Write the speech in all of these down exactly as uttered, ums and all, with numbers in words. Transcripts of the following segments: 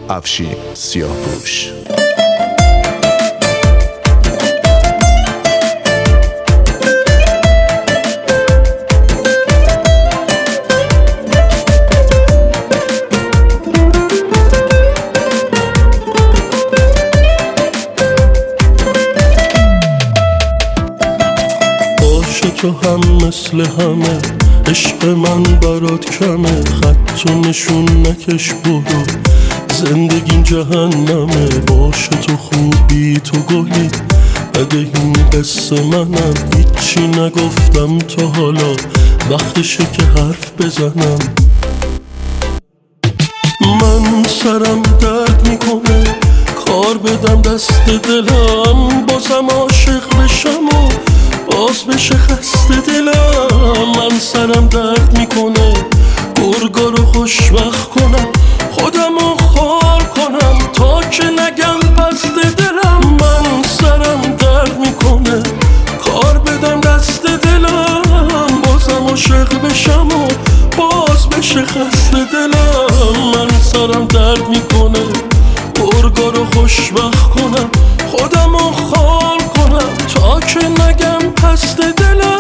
افشین سیاهپوش. تو هم مثل همه، عشق من برات کمه، خط و نشون نکش برو، زندگی جهنمه. باشه تو خوبی تو گلی، اگه این قصه منم، هیچی نگفتم تا حالا، وقتشه که حرف بزنم. من سرم درد میکنه، کار بدم دست دلم، بازم عاشق بشم و باز بشه خسته دلم. من سرم درد میکنه، گرگا رو خوشبخت کنم، خودم رو خار کنم تا که نگم پست دلم. من سرم درد میکنه، کار بدم دست دلم، بازم عاشق بشم و باز بشه خسته دلم. من سرم درد میکنه، گرگا رو خوشبخت کنم، خودم رو خار کنم تا که نگم پست دلم.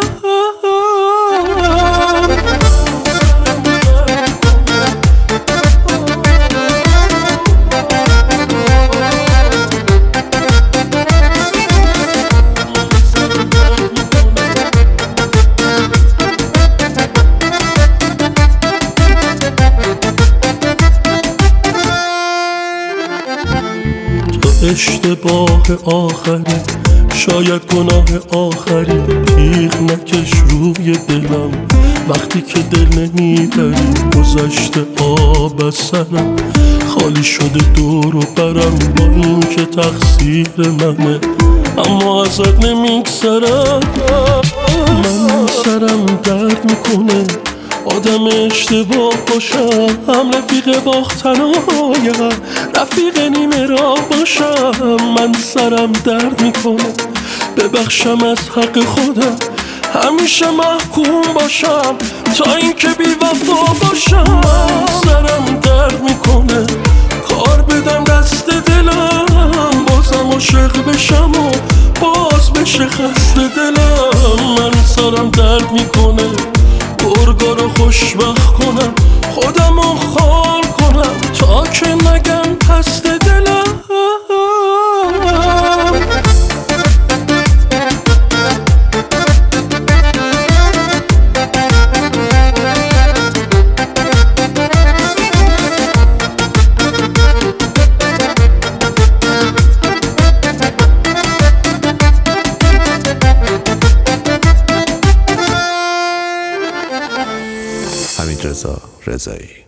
اشتباه آخری، شاید گناه آخری، تیغ نکش روی دلم وقتی که دل نمیبری. گذشته آب از سرم، خالی شده دور و برم، با این که تقصیر منه اما ازت نمیگذرم. من سرم درد میکنه، آدم اشتباه باشم، هم رفیق باختنایم، رفیق نیمه راه باشم. من سرم درد میکنه، ببخشم از حق خودم، همیشه محکوم باشم تا اینکه بی وفا باشم. سرم درد میکنه، کار بدم دست دلم، بازم عاشق بشم و باز بشه خسته دلم. من سرم درد میکنه، گرگا رو خوشبخت کنم، خودم رو خار کنم تا که نگم پست دلم. حمید رضا رضایی.